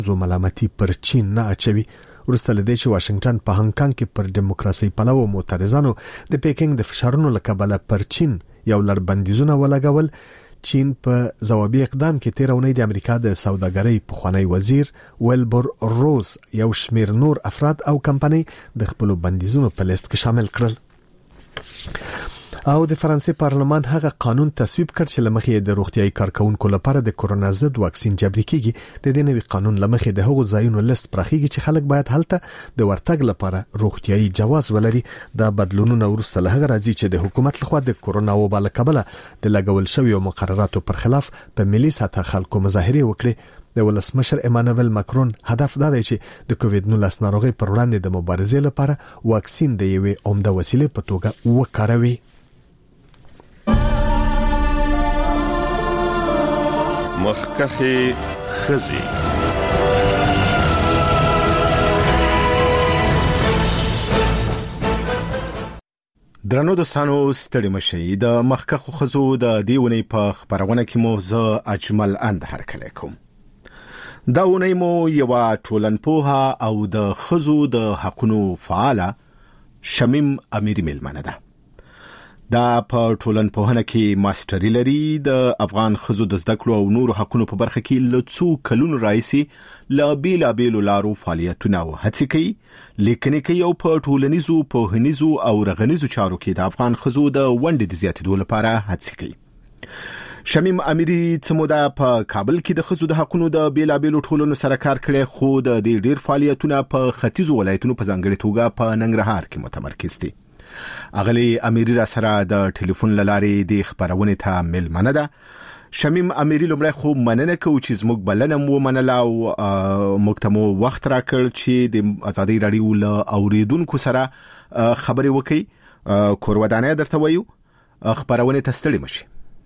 زو ملامتي پر چین نه اچوي. ورسته لدې چې واشنگټن په هانګ کانګ کې پر دیموکراسي پلوو معترضانو د پیکینګ د فشارونو لکبله پر چین یو لړ بندیزونه ولګول. چین په ځوابي اقدام کې 13 اونۍ د امریکا د سوداګرۍ پخوانی وزیر ویلبر روز یو شمیر نور افراد او کمپنۍ د خپل بندیزونو په لیست کې شامل کړل. او د فرانسې پارلمان هغه قانون تصویب کړ چې لمخې د روغتيایي کارکونکو لپاره د کورونا ضد واکسین جبري کیږي. د دې نوي قانون لمخې د هغو ځایونو لیست پراخیږي چې خلک باید هلته د ورتګ لپاره روغتيایي جواز ولري. دا بدلونونه ورسته له هغه راځي چې د حکومت لخوا د کورونا وبا له کبله د لګول شویو مقرراتو پر خلاف په ملي سطح خلکو مظاهره وکړي. د ولسمشر ایمانوئل ماکرون هدف دا دی چې د کووید 19 ناروغي پر وړاندې د مبارزې لپاره واکسین د یوې عمده وسیلې په توګه وکاروي. مخکخي خزي درنو دوستانو ستړي مشي د مخکخو خزو د دیونی په خبرونه کې مو زه اجمل اند هرکلی کوم. دا ونی مو یو ټولنپوها او د خزو د حقونو فعاله شمیم امیری ملمنه ده. دا په ټولنپوهنه کې ماستری لري. د افغان خزو د زده کړو او نورو حقونو په برخه کې لڅو کلونو راځي لا بیلابیلو لارو فعالیتونه او هڅې کوي. لیکنې کوي او په ټولنیزو پوهنیزو او رغنیزو چارو کې د افغان خزو د ونډې د زیاتېدو لپاره هڅې کوي. شمیم امیری څموده په کابل کې د خزو د حقونو د بیلابیلو ټولنو سره کار کړي، خو د دې ډیر فعالیتونه په ختیځو ولایتونو په ځانګړي توګه په ننګرهار کې متمرکز دي. اغلی امیری را سره د ټلیفون لارې د خبرونه ته ملمنه ده. شمیم امیری لمړی خو مننه کوي چې زموږ بلنه مو منله او موږ ته مو وخت راکړ چې د ازادي رادیو له اوریدونکو سره خبرې وکړي. کورودانه درته وایو خبرونه ته ستړي مشي.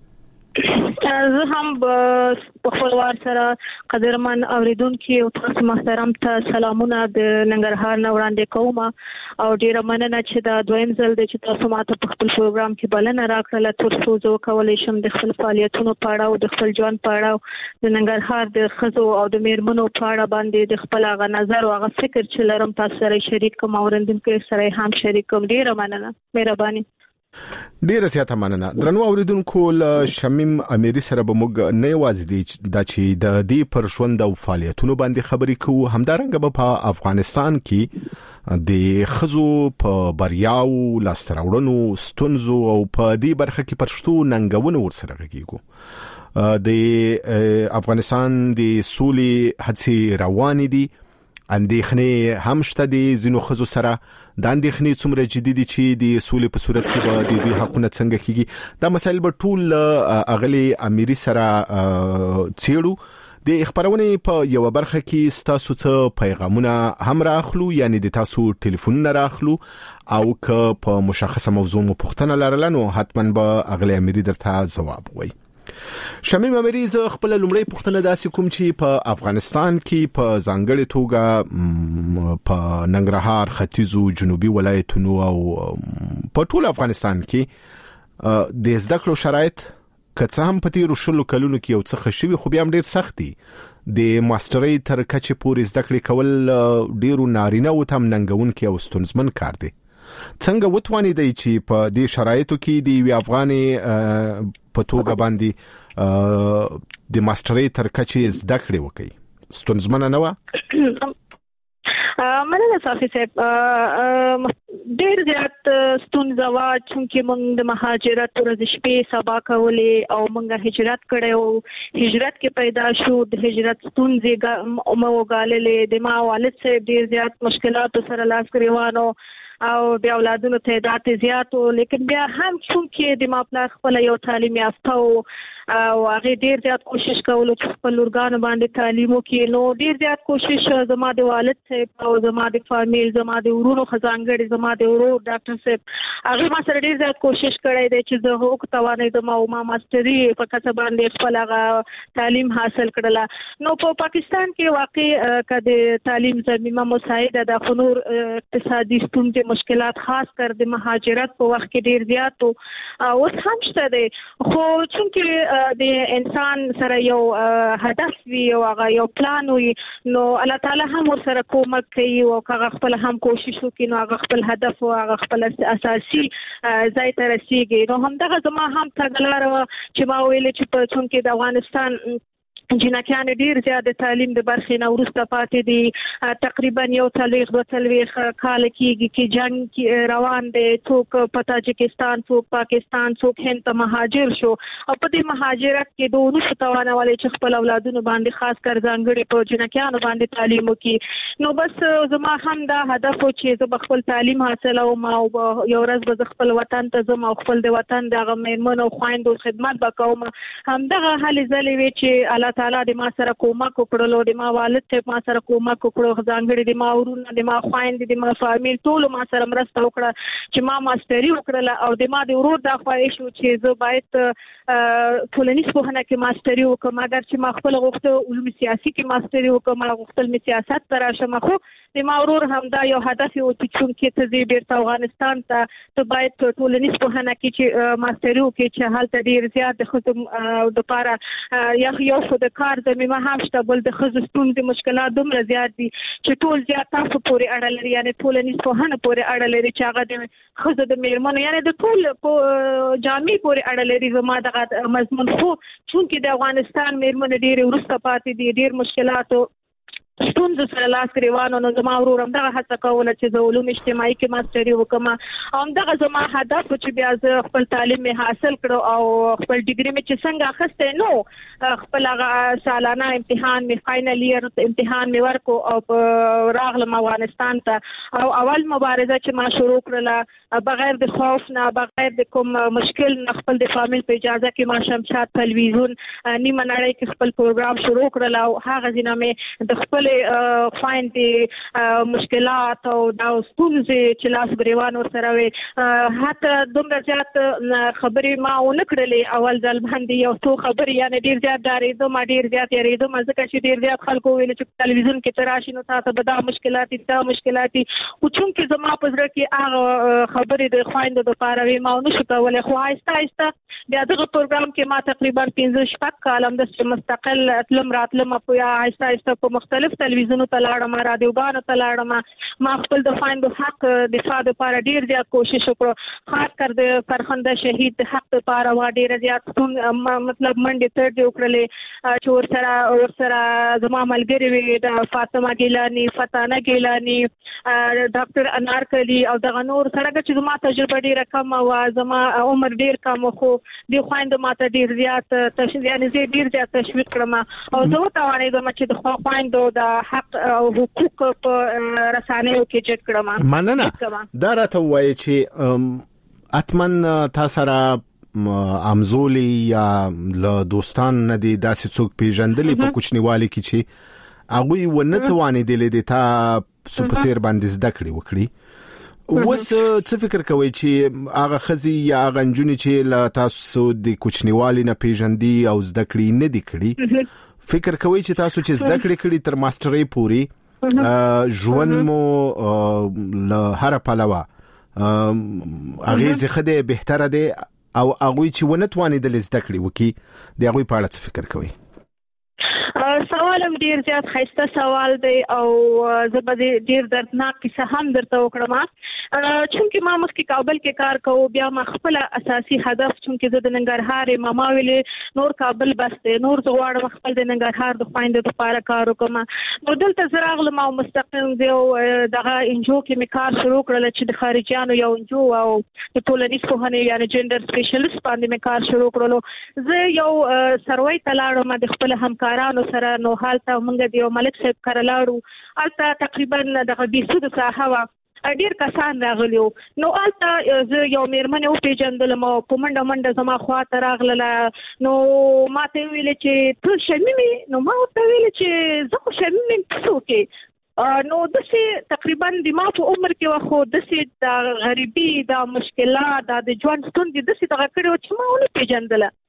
زه هم په خپل وار سره قدرمن اوریدونکو او تاسو محترم ته سلامونه د ننګرهار نه وړاندې کوم او ډیره مننه چې دا دویم ځل دی چې تاسو ماته په خپل پروګرام کې بلنه راکړه ترڅو زه وکولای شم د خپل فعالیتونو په اړه او د خپل ژوند په اړه د ننګرهار د خزو او د میرمنو په اړه باندې د خپل هغه نظر او هغه فکر چې لرم تاسو سره شریک کوم او اوریدونکو سره هم شریک کوم. ډیره مننه، مهرباني. ډیره زیاته مننه. درنو اوریدونکو له شمیم امیری سره به موږ نه یوازې دي د چې د دې پر ژوند او فعالیتونو باندې خبرې کوو، همدارنګه به په افغانستان کې د خزو په بریاو لاستراوړنو ستونزو او په دې برخه کې پرشتو ننګونو ورسره غږیږو. د افغانستان د سولې هڅې روانې دي. اندېښنې هم شته دي ځینو خزو سره. د اندېښنې څومره جدي دي چې د سولې په صورت کې به د دوی حقونه څنګه کیږي، دا مسایل به ټول اغلی امیری سره څیړو. د خبرونه په یو برخه کې ستاسو څه پیغامونه هم راخلو، یعنی د تاسو ټلیفون راخلو او که په مشخصه موضوع مو پوښتنه لرله نو حتما به اغلی امیری درته جواب وایي. شمیم امیری زه خپل لومړی پوښتنه داسې کوم چې په افغانستان کې په ځانګړي توګه په ننګرهار، ختیځو، جنوبي ولایتونو او په ټول افغانستان کې د زده کړو شرایط که څه هم په تیرو 20 کلونو کې یو څه ښه شوي خو بیا هم ډېر سخت دي. د ماسترۍ تر کچې پورې زده کړې کول ډېرو نارینه‌وو ته هم ننګونکی او ستونزمن کار دی. څنګه وتوانیدئ چې په دې شرایطو کې د یوې افغانې په توګه باندې د ماسترۍ تر کچې زده کړې وکړئ؟ ستونزمنه نه وه؟ مننه صافي صاحب. ډېر زیات ستونزه وه چې موږ د مهاجرت ورځ شپې سبا کولې او موږ هجرت کړی او هجرت کې پیدا شو. د هجرت ستونزې مو وګاللې. د ما والد صاحب ډېر زیات مشکلاتو سره لاس ګریوان او د اولادونو تعداد زیات و، لیکن بیا هم چونکې د ما پلار خپل یو تعلیم یافته او هغه ډیر زیات کوشش کولو چې خپل لورګانو باندې تعلیم وکړي، نو ډیر زیات کوشش زما د والد صاحب او زما د فامیل، زما د ورونو خزانګړي، زما د ورو ډاکټر صاحب هغه ما سره ډیر زیات کوشش کړی دی چې زه هغه توانې د ما ماستری په کسب باندې خپل هغه تعلیم حاصل کړله. نو په پاکستان کې واقع کده تعلیم زمینه مساعده د خنور اقتصادي ستونزې مشکلات خاص کر د مهاجرت په وخت کې ډیر زیات او اوس هم شته دي، خو چونکې د انسان سره یو هدف وي او هغه یو پلان وي نو الله تعالی هم ورسره کومک کوي او هغه خپل هم کوشش وکړي نو هغه خپل هدف او هغه خپل اساسي ځای ته رسیږي نو همدغه زما هم تګلار چې ما ویل چې په چون کې د افغانستان جنکیان ډیر زیات تعلیم د برخې نه ورسته پاتې دي تقریبا یو تلويخ کال کېږي چې جنگ روان دي څوک په تاجکستان څوک پاکستان څوک هند ته مهاجر شو او په دې مهاجرت کې دوه نشو توانه ولې چې خپل اولادونو باندې خاص کر ځانګړي په جنکیانو باندې تعلیم وکړي نو بس زما هم دا هدف و چې زه خپل تعلیم حاصلوم او یو ورځ به خپل وطن ته زم او خپل د وطن دغه میرمنو خويندو خدمت وکوم همدغه حل زلي وی چې الله تعالی د ما سره کومک وکړلو د ما والد ته ما سره کومک وکړو ځانګړي د ما ورونه د ما خويند د ما فامیل ټول ما سره مرسته وکړه چې ما ماستری وکړله او د ما د ورور د خواهش و چې زه باید ټولنیز پوهنه کې ماستری وکړم اگر چې ما خپل غوښته علوم سیاسي کې ماستری وکړم ما غوښتل می سیاست تر شم خو د ما ورور هم دا یو هدف و چې چون کې ته زی بیرته افغانستان ته باید ټولنیز پوهنه کې چې ماستری وکړي چې حالت ډیر زیات خدم د لپاره یو خو د کار د میمه هم شته بل د خزستون د مشکلات دومره زیات دي چې ټول زیات تاسو پورې اړه لري یعنی ټولنیز پوهنه پورې اړه لري چې هغه د خزو د میرمنو یعنی د ټول جامع پورې اړه لري زما دغه مضمون خو چون کې د افغانستان میرمنو ډیر ورسته پاتې دي ډیر مشکلات ستونزې سره لاس گریوانو نو زما ورور هم دغه هڅه کوله چې زه علوم اجتماعي کې ماستری وکم او دغه زما هدف چې بیا زه خپل تعلیم حاصل کړو او خپل ډیګري مې چې څنګه اخیسته نو خپل سالانه امتحان می فائنل ایئر امتحان می ورکو او راغلم افغانستان ته او اول مبارزه چې ما شروع کړله بغیر د خوف نه بغیر د کوم مشکل نه خپل د فامیل په اجازه کې ما شمشاد تلویزیون نیمه نړۍ کې خپل پروګرام شروع کړل او هغه ځینې مې د خپل فایند مشکلات او دا ستونزې چې لاس غریوان ور سره وي حتی دومره زیات خبرې ما ونه کړلې اول ځل باندې یو څو خبرې یعنی ډیر زیات ډارېدم ما ډیر زیات یریدم ځکه چې ډیر زیات خلکو ویل چې تلویزیون کې تراشي نو تاسو به دا مشکلات او چون کې زما په زړه کې هغه خبرې د خويندو د پاره وي ما نشو کولای خو آهسته بیا دغه پروګرام کې ما تقریبا 15 کالم د مستقل اتلم راتلم په آهسته په مختلف تلویزیونو ته لاړم رادیوګانو ته لاړم ما خپل د خويندو حق دفاع لپاره ډیر زیات کوشش وکړ خاص کر د فرخنده شهید د حق لپاره وا ډیر زیات مطلب منډه تر دی وکړلې چې ور سره زما ملګری وي د فاطمه ګیلانی فتانه ګیلانی ډاکټر انارکلی او دغه نور سره چې زما تجربه ډیره کم او زما عمر ډیر کم خو د خويندو ماته ډیر زیات یعنی ډیر زیات تشویق کړم او زه توانیدم چې د خويندو د حق او حقوق په رسانه‌و کې چک کړم مننه دا راته وایي چې اتمن تاسو را امزولي یا له دوستان نه دي داسې څوک پیژندلې په کوچنیوالي کې چې هغه ونه توانیدل دي تا سپتیر باندې زده کړی وس څه فکر کوي چې هغه خزي یا هغه جنونی چې لا تاسو د کوچنیوالي نه پیژندي او زده کړی نه دي کړی فکر کوي چې تاسو چې زده کړی تر ماسترۍ پوري ژوند مو له هر پلوه هغه زخه بهتره دي او هغه چې ونه توانیدل زده کړی وکي د هغه په اړه څه فکر کوي سوالم ډیر زیات خسته سوال دی او زه به ډیر دردناک کیسه هم درته وکړم چونکه ما مخکې کابل کې کار کوم بیا ما خپل اساسي هدف چونکه زه د ننګرهار ماما ویلې نور کابل بس دی نور زغواړم خپل د ننګرهار د خويندو لپاره کار وکم نو دلته زراغله ما مستقیم دی او دغه انجو کې می کار شروع کړل چې د خارجيانو یو انجو او د ټولنیز پوهنې یعنی جندر سپیشلیست باندې می کار شروع کړل زه یو سروي تلاړم د خپل همکارانو سره نو حالته موږ د یو ملک صاحب کارلاړو البته تقریبا دغه بیسود ساحه ډیر کسان راغلیو نو البته زه یو میرمن او پیژندلم او په منډه زما خواته راغله نو ما ته ویل چې ته شمیم نو ما ته ویل چې زه خو شمیم څه کې نو دسه تقریبا د ما په عمر کې واخو دسه د غریبي د مشکلات د ژوند ستونزې دسه دغه کړو چې ما ونه پیژندله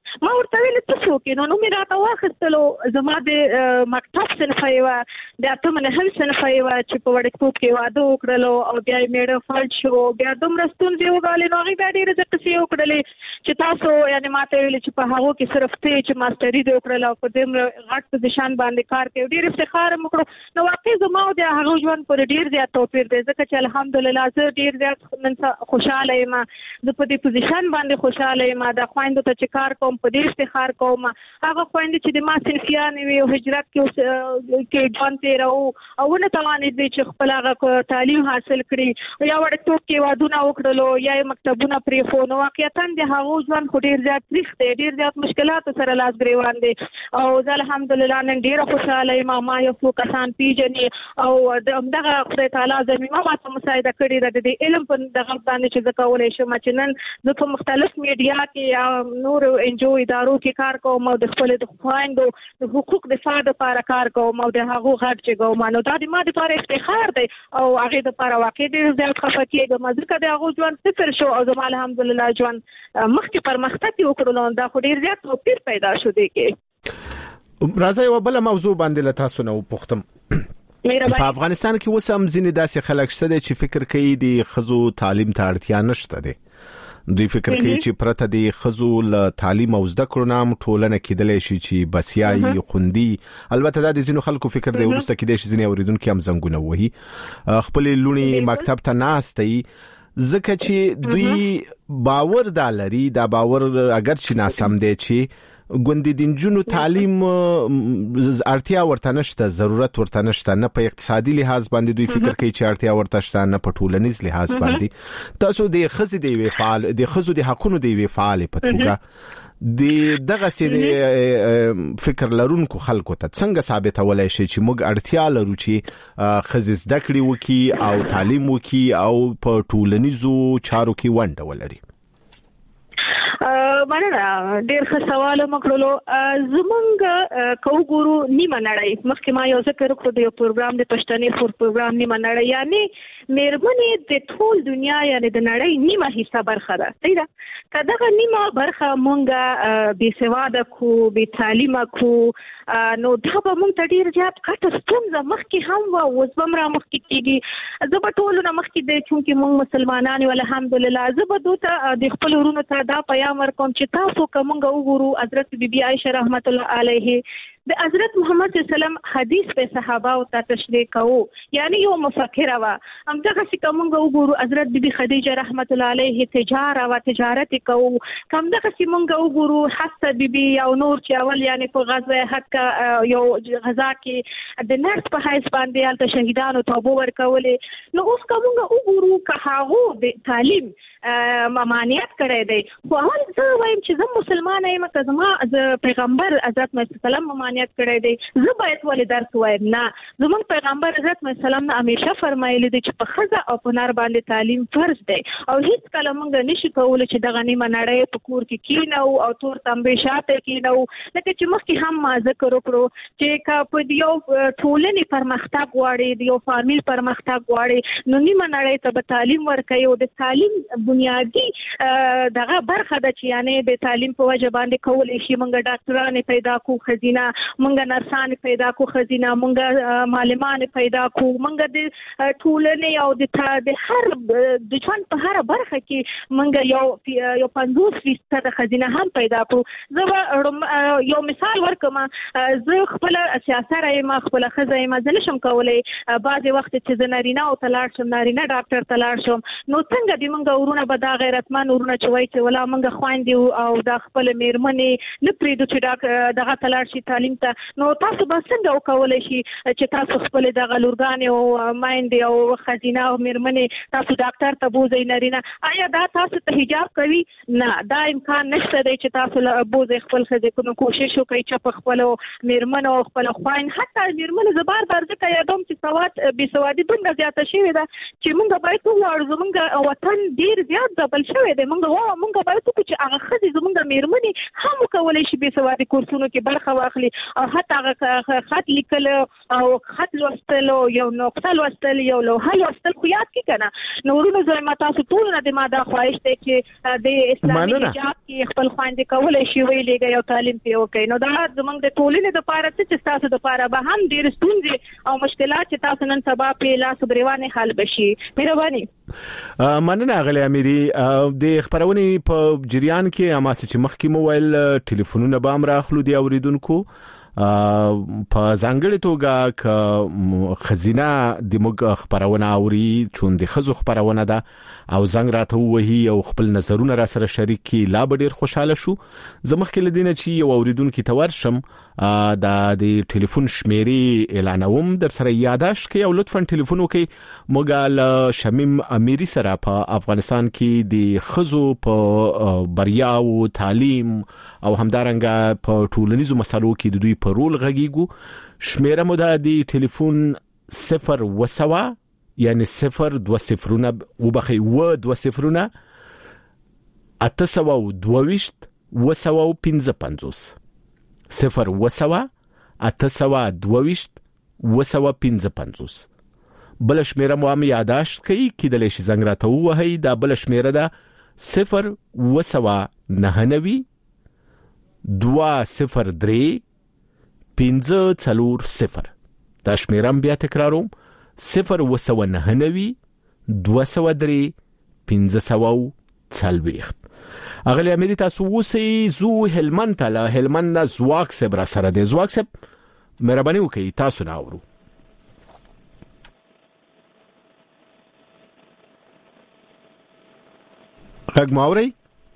ما ورته ویل څه وکړو نو مې راته واخیستلو زما د مکتب صنفه یې وه د اتم نهم صنفه یې وه چې په وړکتوب کې واده وکړلو او بیا یې میړه فلج شو بیا دومره ستونزې وګالې نو هغې بیا ډېرې قصې وکړلې چې تاسو یعنې ما ته ویلې چې په هغو کې صرف ته چې ماسټري دې وکړله او په دومره غټ پوزیشن باندې کار کوي ډېر افتخار مې وکړو نو واقعي زما او د هغه ژوند پورې ډېر زیات توپیر دی ځکه چې الحمدلله زه ډېر زیات نن خوشحاله یم زه په دې پوزیشن باندې خوشحاله یم د خویندو ته چې کار کوم په دې افتخار کوم هغه خویندې چې د ما صنفیانې وي او هجرت کې ژوند تېروو او ونه توانېدې چې خپل هغه تعلیم حاصل کړي یا وړکتوب کې وادونه وکړلو یا یې مکتبونه پرېښو نو واقعیتاً د هغو ژوند خو ډېر زیات تریخ دی ډېر زیات مشکلاتو سره لاس ګرېوان دی او زه الحمدلله نن ډېره خوشحاله یم ما یو څو کسان پیژني او د همدغه خدای تعالی ضمیمه ماته مساعده کړې ده د دې علم په دغه باندې چې زه کولی شم چې نن زه په مختلف میډیا کې یا نور انجو ادارو کې کار کوم او د خپلې د خویندو د حقوق دفاع دپاره کار کوم او د هغو غږ چې کوم نو دا د ما دپاره افتخار دی او هغې دپاره واقع ډېر زیات خفه کېږم ځکه د هغو ژوند صفر شو او زما الحمدلله ژوند مخکې پرمختګ یې وکړلو دا خو ډېر زیات توپیر پیدا شو دی کې راځه یوه بله موضوع باندې له تاسو نه وپوښتم په افغانستان کې اوس هم ځینې داسې خلک شته دي چې فکر کوي د ښځو تعلیم ته اړتیا نشته دی دوی فکر کوي چې پرته د ښځو له تعلیم او زده کړو نه هم ټولنه کېدلی شي چې بسیایي خوندي البته دا د ځینو خلکو فکر دی وروسته کېدای شي ځینې اورېدونکي هم زنګونه ووهي خپلې لوڼې مکتب ته ناستې ځکه چې دوی باور دا لري دا باور اگر چې ناسم دی چې ګوندې د نجونو تعلیم اړتیا ورته نشته ضرورت ورته نشته نه په اقتصادي لحاظ باندې دوی فکر کوي چې اړتیا ورته شته نه په ټولنیز لحاظ باندې تاسو د ښځې د یوې فعال د ښځو د حقونو د یوې فعالې په توګه دغه سې فکر لرونکو خلکو ته څنګه ثابتولای شي چې موږ اړتیا لرو چې ښځې زده کړې وکړي او تعلیم وکړي او په ټولنیزو چارو کې ونډه ولري مننه ډېر ښه سوال وکړلو زمونږ که وګورو نیمه نړۍ مخکې ما یو ذکر وکړو د یو پروګرام د پښتنې فور پروګرام نیمه نړۍ یعنې مېرمنې د ټول دنیا یعنې د نړۍ نیمه حصه برخه ده صحیح ده که دغه نیمه برخه مونږ بې سواده کو بې تعلیمه کو نو دا به مونږ ته ډېر زیات غټه ستونزه مخکې هم وه اوس به هم را مخکې کېږي زه به ټولو نه مخکې دی چونکې مونږ مسلمانان یو الحمدلله زه به دوی ته د خپلو وروڼو ته دا پیام ورکوم چې تاسو که مونږ وګورو حضرت بی بی عایشه رحمت الله علیه د حضرت محمد صلی الله علیه وسلم حدیث په صحابه او ته تشریح کوو یعنی یو مفکره وا همدغه چې کوم وګورو حضرت بی بی خدیجه رحمت الله علیه تجارت کوو کوم دغه چې مونږ وګورو حفصه بی بی او نور چې اول یعنی په غزوه حق یو غزا کې د نرس په حیث باندې الته شهیدانو توبه ورکولې نو اوس کوم وګورو که هغه د تعلیم ممانعت کړی دی خو هغه زه وایم چې زه مسلمان یم که زما پیغمبر حضرت محمد سلام ممانعت کړی دی زه باید ولې درس وایم نه زموږ پیغمبر حضرت محمد سلام نه همیشه فرمایلی دی چې په ښځه او په نر باندې تعلیم فرض دی او هیڅ کله موږ نشو کولی چې دغه نیمه نړۍ په کور کې کینو او تور تنبې شاته کینو لکه چې مخکې هم ما ذکر وکړو چې که په یو ټولنې پرمختګ غواړي د یو فامیل پرمختګ غواړي نو نیمه نړۍ ته به تعلیم ورکوي او د تعلیم بنیادی دغه برخه ده چې یعنې د تعلیم په وجه باندې کولی شي موږ ډاکټرانې پیدا کو ښځینه موږ نرسانې پیدا کو ښځینه موږ معلمانې پیدا کو موږ د ټولنې او د هر د ژوند په هره برخه کې موږ یو 50% ښځینه هم پیدا کو زه یو مثال ورکوم زه خپل سیاسره یم خپل ښځه یم زه نشم کولی بعضې وخت چې زه نارینه او ته لاړ شم نارینه ډاکټر ته لاړ شم نو څنګه دې موږ ورونه به دا غیرتمن ورونه چې وایي چې ولا موږ خویندې او دا خپل مېرمنې نه پرېږدو چې دغه ته لاړ شي تعلیم ته نو تاسو به څنګه وکولی شي چې تاسو خپل دغه لورګانې او میندې او ښځینه او مېرمنې تاسو ډاکټر ته بوځئ نارینه آیا دا تاسو ته حجاب کوي نه دا امکان نشته دی چې تاسو بوځئ خپل ښځې نو کوشش وکړئ چې په خپلو مېرمنو او خپلو خویند حتی مېرمنو زه بار ځکه یادوم چې بېسوادي دومره زیاته شوې ده چې موږ باید وغواړو زموږ وطن ډېر زیات ځپل شوی دی. موږ باید وکړو چې هغه ښځې زموږ مېرمنې هم وکولی شي بېسوادي کورسونو کې برخه واخلي او حتی هغه خط لیکل او خط لوستل او یو نقطه لوستل یو لوحه لوستل خو یاد کړي که نه. نو ورونو زما تاسو ټولو نه د ما دا خواهش دی چې د اسلامي حجاب کې خپل خویندې کولی شي ویلېږي او تعلیم پرې وکړي. نو دا زموږ د ټولنې دپاره څه چې ستاسو دپاره به هم ډېرې ستونزې او مشکلات چې تاسو نن سبا پرې لاس ګرېوانې حل به شي. مهرباني. مننه اغلی امیري. د خبرونې په جریان کې اماسه چې مخکې مو ویل ټلیفونونه به هم راخلو د اوریدونکو په ځانګړې توګه ک خزینه د موږ خبرونه اوري چون د خزو خبرونه ده او زنګ راته وਹੀ او خپل نظرونه را سره شریک کی لا ډیر خوشاله شو. زمخکې لدینه چې یو اوریدونکو تورشم د ټلیفون شمیرې اعلانوم در سره یاداش کې او لطفا ټلیفون وکي. موږ شمیم امیری سره په افغانستان کې د خزو په بریا او تعلیم او همدارنګه په ټولنیزو مسالو کې د دوی په رول غږیږو. شمیره مو د ټلیفون 0 یعنی 020 وبخي و20 822 وسو 0 بل شمیره مو هم یاداشت کوي کېدلی شي زنګ راته ووهي. دا بل شمیره ده 0 203 540. دا شمیره بیا تکراروم 0 203 540. اغلی امیری تاسو وسی زو هلمند تلا هلمند زواک سب را سره دی. زواک سب مهرباني وکړئ تاسو نه اورو. غږ ماوري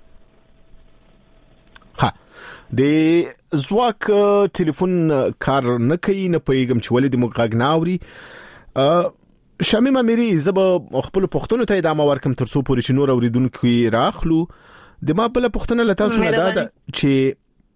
د زواک ټلیفون کار نه کوي نه پېږم چې ولې د موږ غږ نه اوري. شمیم امیری زب خپل پښتون ته ادامه ورکم ترڅو پورې شنو اوریدونکو راخلو. د ما بل پښتون له تاسو نه دا چې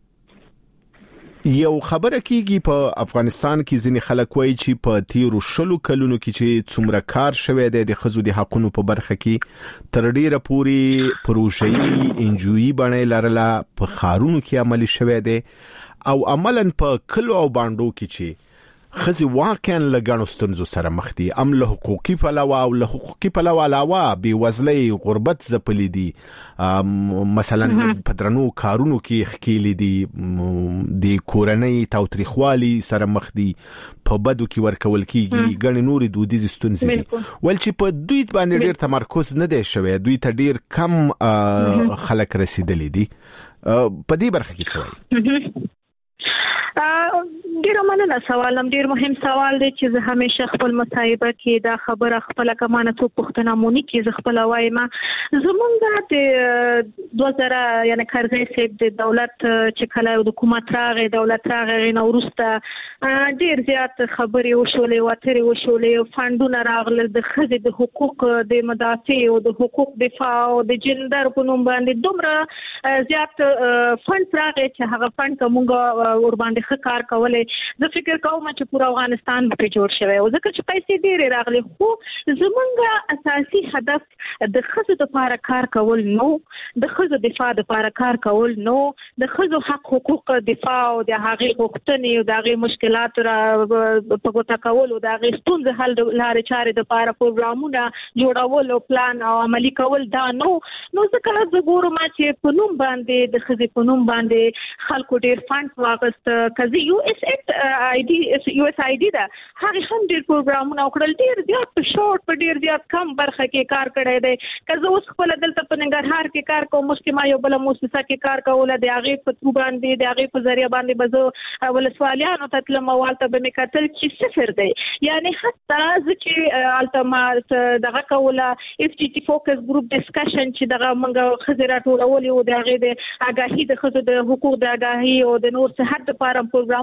یو خبره کیږي په افغانستان کې ځینې خلک وایي چې په تیرو شلو کلونو کې چې څومره کار شوی دی د خزو د حقونو په برخه کې تر ډیره پوری پروژې انجوي باندې لرله په خارونو کې عملي شوی دی او عملاً په کلو او باندو کې چې خزي واقعا لګانو ستونزو سره مخ دي. له حقوقي پلوه او له حقوقي پلوه علاوه بېوزلۍ غربت زپلې دي. مثلا په درنو کارونو کې خکېلې دي د کورنۍ تاوتریخوالي سره مخ دي په بدو کې ورکول کېږي ګڼې نورې دودیزې ستونزې دي. ول چې په دوی باندې ډېر تمرکز نه دی شوی. دوی ته ډېر کم خلک رسیدلي دي. په دې برخه کې څه وایي؟ ډیر مننه. سوالم ډیر مهم سوال دی چې زه همیشه خپل مصاحبه کې دا خبره خپل کمانه څو پښتنه مونږ کې ز خپل وایم. زمونږ د 2000 یعنی کرزی سیب د دولت چې کله د حکومت راغی دولت راغی نو ورسته ډیر زیات خبرې وشولې واترې وشولې فاندونه راغله د خزې د حقوق د مدافع او د حقوق دفاع او د جندر په نوم باندې دومره زیات فند راغی چې هغه فند کومه ور باندې کار کولای. زه فکر کوم چې پورا افغانستان په جوړ شوی او ځکه چې پیسې ډېرې راغلي خو زمونږ اساسي هدف د خزو لپاره کار کول نو د خزو دفاع لپاره کار کول نو د خزو حقوق دفاع او د هغې غوښتنې او د هغې مشکلات را په ګوته کول او د هغې ستونزې حل لارې چارې لپاره پروګرامونه جوړول او پلان او عملي کول دا نو ځکه زه ګورم چې په نوم باندې د خزې په نوم باندې خلکو ډېر فند واغست. کزي یو اس آی ډي دا هغه هم ډېر پروګرامونه وکړل ډېر زیات په شورت په ډېر زیات کم برخه کې کار کړی دی. کزه اوس خپل دلته په ننګرهار کې کار کوم مشکمه یو بل مؤسسه کې کار کول د هغه په تو باندې د هغه په ذریعہ باندې بزو ولسوالیانو ته لموالته به مکتل چې صفر دی. یعنی حتی ځکه التماس دغه کوله اف ټي ټي فوکس ګروپ ډسکشن چې دغه منګه خزر ټولول او د هغه د اگاهي د خزو د حقوق د اگاهي او د نور صحت لپاره پروګرامونه کو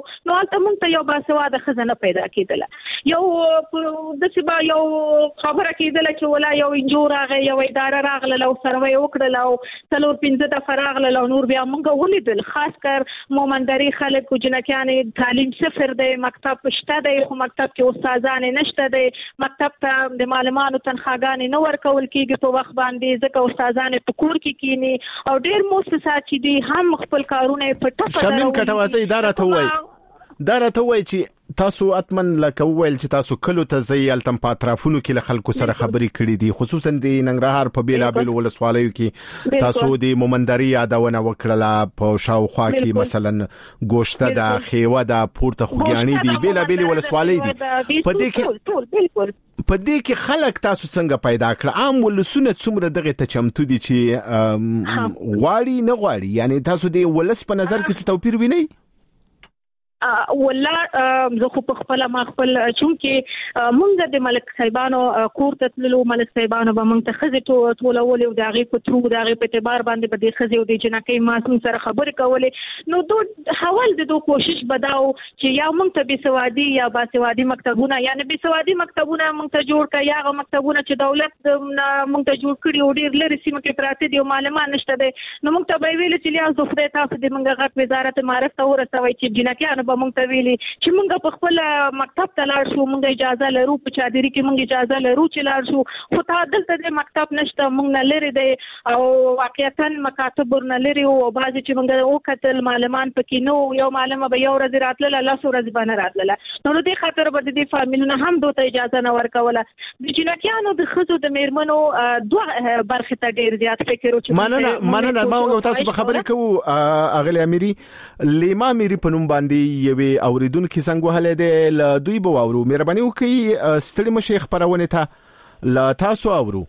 نو هلته موږ ته یو باسواده خزانه پیدا کېدله یو د سبا یو خبره کېدله چې ولا یو انجور راغی یو اداره راغله او سروي وکړه او 4-5 دفعه راغله او نور بیا موږ ولیدل خاص کر مومندري خلک او جنکیان تعلیم صفر دی مکتب شته دی خو مکتب کې استادان نشته دی مکتب ته د معلمانو تنخواګانې نه ورکول کېږي په وخت باندې ځکه استادان په کور کې کینی او ډېر مؤسسات چې دي هم خپل کارونه په ټاکه شمیم کټوازه اداره ته وای چې تاسو اتمن لکه ویل چې تاسو کلو ته زیل تم پاترافونو کې له خلکو سره خبرې کړې دي خصوصا د ننګرهار په بیلابل ولسوالیو کې تاسو د مومندري یادونه وکړه په شاوخوا کې مثلا ګوشته د خیوه د پورته خوګیانی دي بیلابل ولسوالۍ دي په دې کې خلک تاسو څنګه پیدا کړ عام ولسونه څومره دغه ته چمتو دي چې غواړي نه غواړي یعنی تاسو د ولس په نظر کې څه توپیر وینئ والله زه خو په خپل ما خپل چونکه مونږ د ملک صاحبانو کور ته تللو ملک صاحبانو به مونږ ته خزه ټولول او دغه په ترو دغه په اعتبار باندې به د خزه او د جنکې ما سره خبرې کولې نو دوه حوال د دوه کوشش بداو چې یا مونږ ته بسوادي یا باسوادي مکتبونه یعنی بسوادي مکتبونه مونږ ته جوړ کړه یا مکتبونه چې دولت مونږ ته جوړ کړي او ډېر لري سیمه کې پراته دي او معلومات نشته دي نو مونږ ته به ویل چې یا زه خدای تاسو د مونږ غټ وزارت معرفت ورسوي چې جنکیانو مونږ ته ویلي چې مونږ په خپل مکتب ته لاړ شو مونږ اجازه لرو په چادري کې مونږ اجازه لرو چې لاړ شو خو تا دلته د مکتب نشته مونږ نه لري دی او واقعیتا مکاتب ورنه لري او بعضی چې مونږ او کتل معلمان پکې نو یو معلمه به یو ورځ راتله الله سو ورځ باندې راتله نو دې خاطر به د فامیلونو هم دوته اجازه نه ورکوله د جنکیانو د خزو د میرمنو دوه برخه ته ډیر زیات فکر او چې مننه ما تاسو په خبرې کوو اغلی اميري لیما اميري په نوم باندې یوه اوریدونکو څنګه وهله د دوی به اورو مهرباني وکړئ ستړي مشه خبرونه ته لا تاسو اورو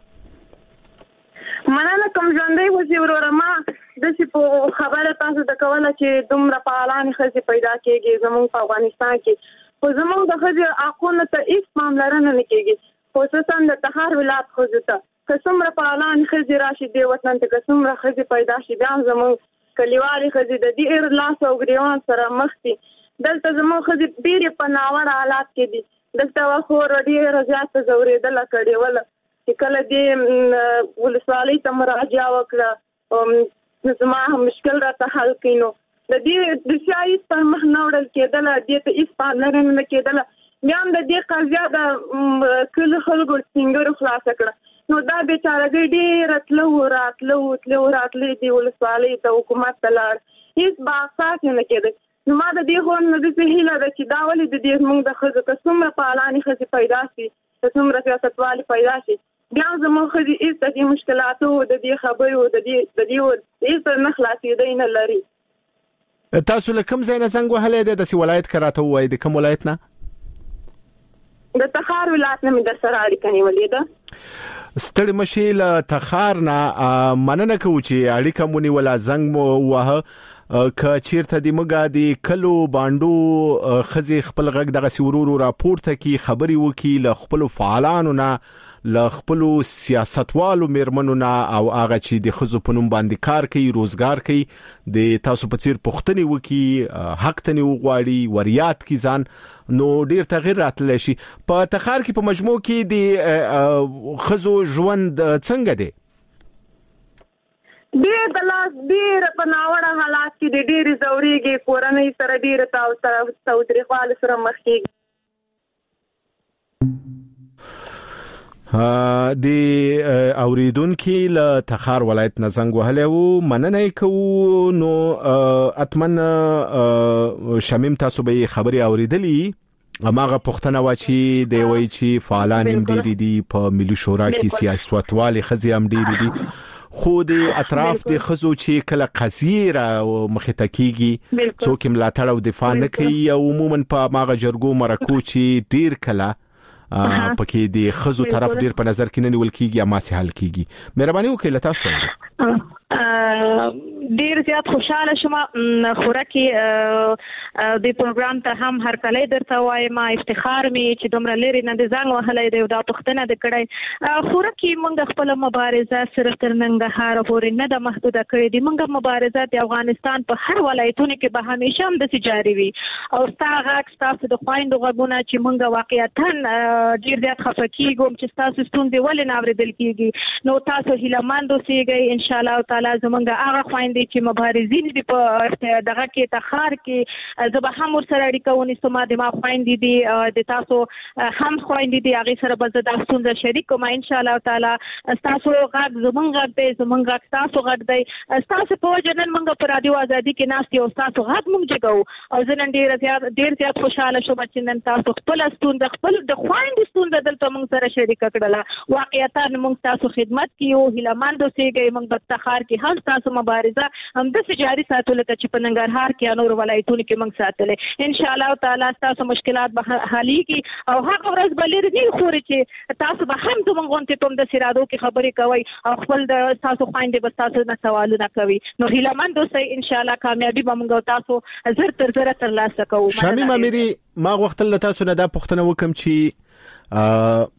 مننه کوم ژوندۍ وځي ورورما د څه په خبره تاسو د کوله چې دومره فعالان خزي پیدا کېږي زموږ په افغانستان کې خو زموږ د خزي حقوقو ته هیڅ پاملرنه نه کېږي خصوصا د تخار ولایت خزو ته قسمه فعالان خزي راشي دی وطن ته قسمه خزي پیدا شي بیا زموږ کلیوالي خزي د دې لاس او ګریوان سره مخ دي دلته زموږ خزي ډېر په ناوړه حالات کې دي دلته خور ډېر زیات زورېدل کړي ول چې کله دې ولسوالۍ ته مراجعه وکړه زما مشکل راته حل کینو د دې د سیاسي پر مخ نوړل کېدل دې ته هیڅ پاملرنه نه کېدل بیا هم د دې قضیه د کله خلکو څنګه خلاص کړه نو دا بیچاره ډېر راتلو دی ولسوالۍ ته حکومت ته لاړ هیڅ باساس نه کېده نو ما د دې هون د دې هیله د چې دا ولې د دې موږ د خزو کومه فعالانی خزي پیدا شي څومره سیاستوالي پیدا شي بیا زموږ خزي هیڅ د مشکلاتو د دې خبرو د دې هیڅ نه خلاصېدای نه لري تاسو له کوم ځای نه څنګه وهله د ولایت کراته وای د کوم ولایت نه د تخار ولایت نه د سره اړیکه نیولې ده ستړي مشي له تخار نه مننه کوم چې اړیکه مونږ ولا زنګ مو وه ک چیرته د مګا دی کلو باندو خزي خپل غږ دغه سورورو راپورته کی خبري وکي ل خپل فعالانو نه ل خپل سیاستوالو میرمنو نه او هغه چې د خزو پنوم باندې کار کوي روزګار کوي د تاسو په چیر پختنی وکي حق تنی وغواړي وریات کی ځان نو ډیر تغیر راتلی شي په تخار کې په مجموع کې د خزو ژوند څنګه دی ډېر د لاس ډېر په ناوړه حالات کې د ډېر زوريږي کورنۍ سره ډېر تاوتریخوالي سره مخ کېږي د اوریدونکو له تخار ولایت نه زنګ وهله وو مننه کوو نو اتمن شمیم تاسو به خبري اوریدلې اماغه پښتنه وا چې دی وای چې فعالان هم ډېری دي په ملي شورا کې سیاستوالي خزي هم ډېری دي خو د اطراف د خزو چې کله قصيره مخته کیږي څوک ملاتړ او دفاع نه کوي او عموما په ماغه جرګو مرکو چې ډیر کله پکې د خزو طرف ډیر په نظر کې نه نیول کیږي یا ما سه حل کیږي مهرباني وکړئ تاسو ډیر زیات خوشاله شوم خورکه د پروګرام ته هم هر کله درته وایم افتخار می چې دومره لري نه د ځان وهلې دی دا پښتنه د کړای خورکه موږ خپل مبارزه صرف تر ننګرهار پورې نه د محدوده کړې دي موږ مبارزه د افغانستان په هر ولایتونو کې به همیشه هم د جاری وي او تاسو د خويندو غوونه چې موږ واقعیتاً ډیر زیات خفقېږم چې تاسو ستونزې ولې نه اوریدل کیږي نو تاسو هیلمند اوسئ ان شاء الله تعالی زمونږ هغه خويندې چې مبارزین دي په دغه کې تخار کې زه به هم ورسره اړیکه ونیسم د ما خويندې دي د تاسو هم خويندې دي هغه سره به زه د ستونزې شریک کوم ان شاء الله تعالی تاسو غږ زمونږ غږ تاسو غږ دی تاسو په وجنن موږ په رادیو ازادي کې ناست یو تاسو غږ موږ جګو او زه نن ډیر زیات خوشاله شوم چې نن تاسو خپل ستونزې خپل د خويندې ستونزې دلته موږ سره شریک کړل واقعیتاً موږ تاسو خدمت کیو هیلمند اوسئ موږ په تخار کې هم تاسو مبارزه هم د جاری ساتل ته چې په ننګرهار کې نور ولایتونو کې موږ ساتل ان شاء الله تعالی تاسو مشکلات به حلېږي او هغه ورځ به لري نه خوري چې تاسو به هم زموږ غونډې په د سرادو کې خبرې کوي او خپل د تاسو خويندې به تاسو نه سوالونه کوي نو هیلمند اوسئ ان شاء الله کامیابی به موږ تاسو زر تر زر تر لاسه کوو شمیم امیری ما وخت له تاسو نه دا پوښتنه وکم چې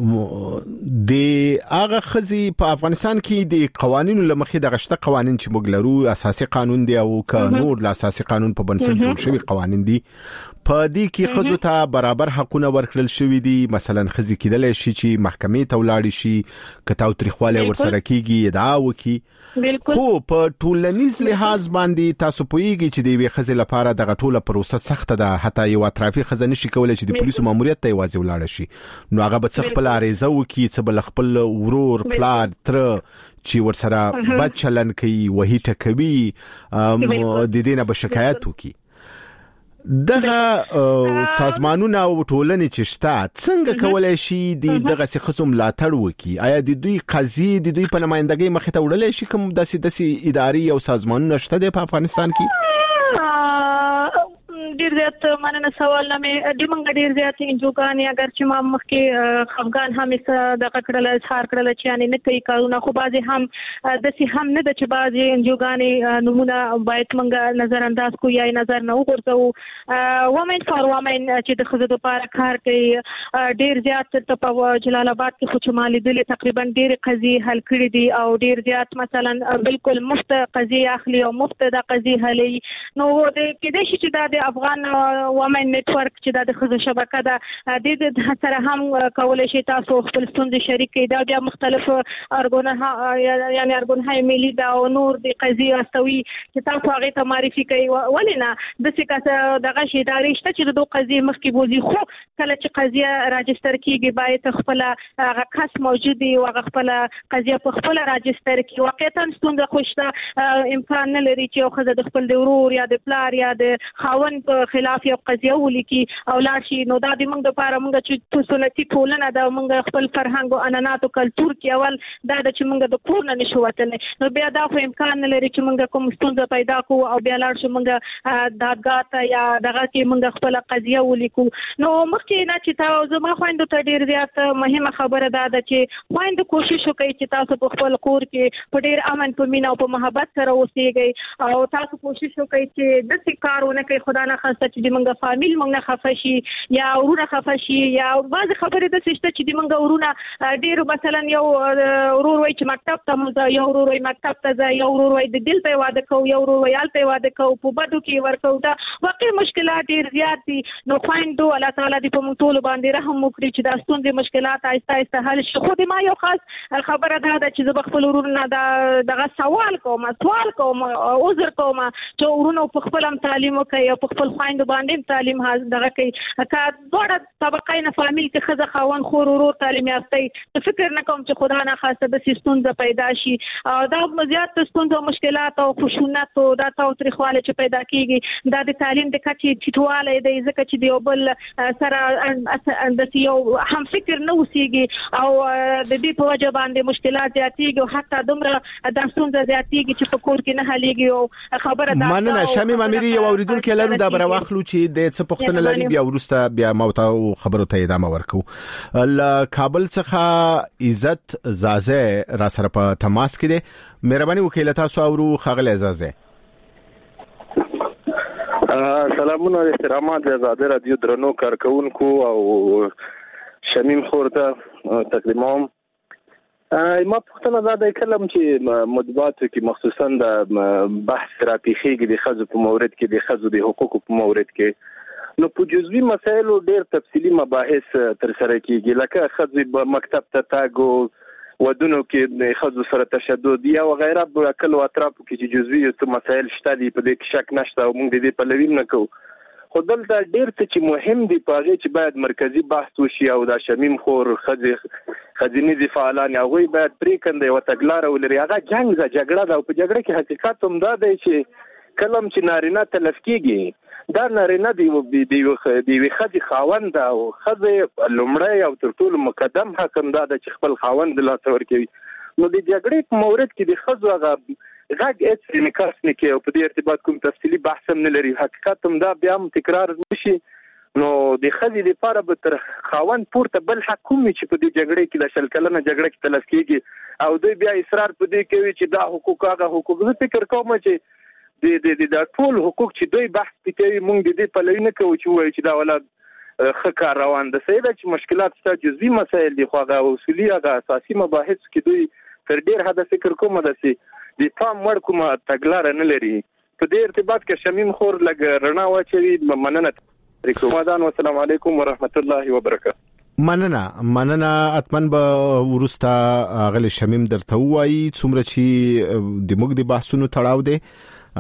د هغه خزي په افغانستان کې د قوانینو لمخې د غشته قوانين چې موږ لرو اساسي قانون دی او نور د اساسي قانون په بنسټ جوړ شوی قوانين دي په دې کې خزو ته برابر حقونه ورکړل شوی دي مثلا خزي کېدل شي چې محکمې ته ولاړ شي کتاو تاریخواله ورسره کیږي ادعا وکي خو په ټولنیز لحاظ باندې تاسو پوهیږئ چې د وی خزي لپاره د غټوله پروسه سخت ده حتی یو ترافیک خزانه شي کولای چې د پولیسو ماموریت ته وازي ولاړ شي نو هغه به خپل اړیزه وکي چې بل خپل ورور پلار تر چې ورسره بد چلن کوي وਹੀ ټکوي د دې نه به شکایت وکي دغه سازمانونه او ټولنې چې شته څنګه کولای شي دغه خصوم ملاتړ وکي آیا د دوی قضیې د دوی په نمائندګۍ مخ ته وړلای شي کوم داسې اداري او سازمانونه شته په افغانستان کې ډیر زیات مننه سوال نه مې د منګ ډیر زیات انجوګانی اگر چې ما مخکې افغان همیشه د کړل اظهار کړل چې یعنی نه کوي کارونه خو بعضی هم د سي هم نه د چې بعضی انجوګانی نمونه باید منګ نظر انداز کو یا نظر نه وګرځو ومن فار ومن چې د خزو لپاره کار کوي ډیر زیات په جلال آباد کې خو چمالي دي تقریبا ډیر قضیه حل کړې دي او ډیر زیات مثلا بالکل مفت قضیه اخلي او مفت د قضیه حلې نو د کې د شي چې د افغان ومن نتورک چې د خزو شبکه ده د سره هم کولای شي تاسو خپل ستونزې شریک کړئ دا بیا مختلف ارګونه یعنی ارګونه ملي دا او نور د قضیه استوي چې تاسو هغه ته معرفي کوي ولینا د څه کس دغه شی داري شته چې د قضیه مخکې بوزي خو کله چې قضیه راجستر کیږي باید خپل هغه کس موجود وي او خپل قضیه په خپل راجستر کې واقعا ستونزه خوشته امکان نه لري چې خو د خپل ورور یا د پلار یا د خاون خلاف یو قضیه ولیکي او لاړ شي نو دا د موږ لپاره موږ چې سنتي ټولنه د موږ خپل فرهنګ او عنعنات او کلچر کې اول دا د چې موږ د کور نه نشو وتلې نو بیا دا خو امکان نه لري چې موږ کوم ستونزه پیدا کوو او بیا لاړ شو موږ دادګاه ته یا دغه کې موږ خپل قضیه ولیکو نو مخکې نه چې تاسو ما خويندو ته ډیر زیات مهمه خبره ده چې خويند کوشش وکړي چې تاسو په خپل کور کې په ډیر امن په مینا او په محبت سره اوسئ او تاسو کوشش وکړئ چې د څه کارونه کوي خدای نه خاصه چې موږ فامیل موږ نه خفه شي یا ورونه خفه شي یا بعض خبرې د څه چې موږ ورونه ډیر مثلا یو ورور وای چې مکتب ته موږ یو ورور وای مکتب ته یو ورور وای د دل په واده کو یو ورور وای ال په واده کو په بدو کې ورکو دا واقعي مشکلات ډیر زیات دي نو خويندو الله تعالی دې په موږ ټول باندې رحم وکړي چې دا ستونزې مشکلات آهسته آهسته حل شي خو دې ما یو خاص خبره ده چې زه خپل ورور نه دغه سوال کوم عذر کوم چې ورونو په خپل تعلیم کوي او په خپل خويندو باندې تعلیم دغه کوي که دوړه طبقه نه فامیل کې خزه خاون خور ورور تعلیم یافته فکر نه کوم چې خدا نه خاصه د ستونزه پیدا شي دا زیات ستونزه مشکلات او خشونت او دا تاوتریخواله چې پیدا کیږي دا د تعلیم د کچې ټیټواله د ځکه چې دی بل سره د یو هم فکر نه وسیږي او د دې په وجه باندې مشکلات زیاتېږي او حتی دومره د ستونزه زیاتېږي چې په کور کې نه حلېږي او خبره ده مننه شمیم امیری یو اوریدونکو لرو دا بروا واخلو چې د څه پښتنه لري بیا ورسته بیا موته خبرو ته ادامه ورکو. ل کابل څخه عزت زازه را سره په تماس کې ده. مهرباني وکړئ تاسو اورو خغل زازه. سلامونه او احترامات د آزاد رادیو درنو کارکونکو او شمیم خورته تقدیموم. ما پوښتنه دا د کلم چې مطبوعاتو کې مخصوصا د بحث راپیخیږي د خزو په مورد کې د خزو د حقوقو په مورد کې نو په جزوي مسایلو ډېر تفصیلی مباحث تر سره کیږي لکه خزو په مکتب ته تاګو ودونو کې د خزو سره تشدد یا وغیرہ په کلو اطرافو کې چې جزوي مسایل شته دي په دې کې شک نشته او موږ د دې په لویم نه کوو. خو دلته ډېر څه چې مهم دي په هغه چې باید مرکزی بحث وشي او دا شمیم خور خزینی فعالان هغه باید پریکنده او تګلار ولري. هغه جګړه ده او په جګړه کې حقیقت هم دا دی چې کلم چې نارینه تلف کیږي دا نارینه دی خزي خاوند او خزي لومړی او تر ټولو مقدم حق هم دا چې خپل خاوند لا څور کوي. نو د جګړې په مورد کې د خزو هغه غږ هیڅ نکاس نه کوي او په دې ارتباط کوم تفصیلی بحث هم نه لري. حقیقت هم دا بیا هم تکرار نشي. نو د خزي لپاره به تر خاوند پورته بل حق کوم چې په دې جګړې کې د شل کلنه جګړه کې تلف کیږي او دوی بیا اصرار په دې کوي چې دا حقوق هغه حقوق. زه فکر کوم چې د ټول حقوق چې دوی بحث کوي موږ د دې په لوي نه کوو چې وایي چې دا ولادت خکار روان ده. سیده چې مشکلات ست جزئی مسایل دي خو هغه اصولي هغه اساسي مباحث کې دوی تر ډیر حد فکر کوم داسي د پام وړ کومه تګلار نه لري. په دې ارتباط کې شمیم خور لګ رڼا واچوي. مننه کوم. السلام علیکم ورحمت الله وبرکاته. مننه اتمن به ورستا غل شمیم درته وایي څومره چې د موږ د بحثونو تړاو دی